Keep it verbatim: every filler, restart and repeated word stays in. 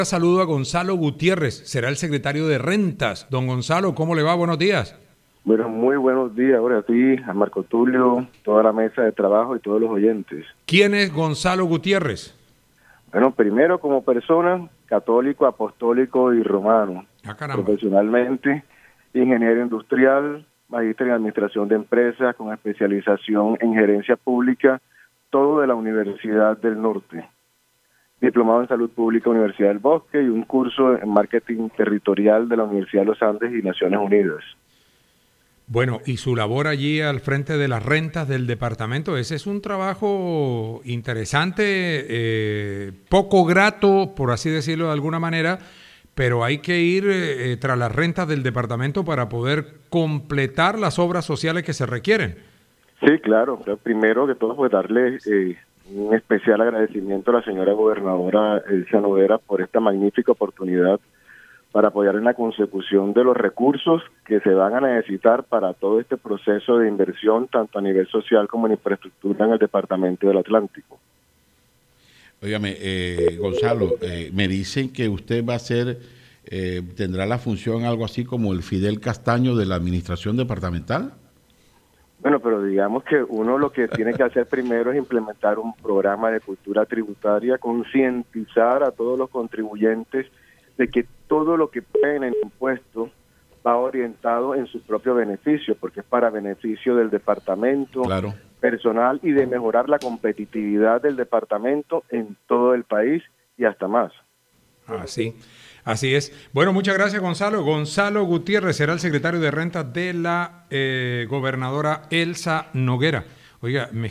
Saludo a Gonzalo Gutiérrez, será el secretario de Rentas. Don Gonzalo, ¿cómo le va? Buenos días. Bueno, muy buenos días ahora a ti, a Marco Tulio, toda la mesa de trabajo y todos los oyentes. ¿Quién es Gonzalo Gutiérrez? Bueno, primero como persona, católico, apostólico y romano. Ah, caramba. Profesionalmente, ingeniero industrial, magíster en administración de empresas con especialización en gerencia pública, todo de la Universidad del Norte. Diplomado en Salud Pública, Universidad del Bosque, y un curso en Marketing Territorial de la Universidad de los Andes y Naciones Unidas. Bueno, y su labor allí al frente de las rentas del departamento, ese es un trabajo interesante, eh, poco grato, por así decirlo de alguna manera, pero hay que ir eh, tras las rentas del departamento para poder completar las obras sociales que se requieren. Sí, claro. Primero que todo, pues darle eh, un especial agradecimiento a la señora gobernadora Elsa Noguera por esta magnífica oportunidad para apoyar en la consecución de los recursos que se van a necesitar para todo este proceso de inversión, tanto a nivel social como en infraestructura en el departamento del Atlántico. Óigame, eh, Gonzalo, eh, me dicen que usted va a ser, eh, tendrá la función algo así como el Fidel Castaño de la administración departamental. Bueno, pero digamos que uno lo que tiene que hacer primero es implementar un programa de cultura tributaria, concientizar a todos los contribuyentes de que todo lo que paguen en impuestos va orientado en su propio beneficio, porque es para beneficio del departamento, claro, personal, y de mejorar la competitividad del departamento en todo el país y hasta más. Así, así es. Bueno, muchas gracias, Gonzalo. Gonzalo Gutiérrez será el secretario de Rentas de la eh, gobernadora Elsa Noguera. Oiga, me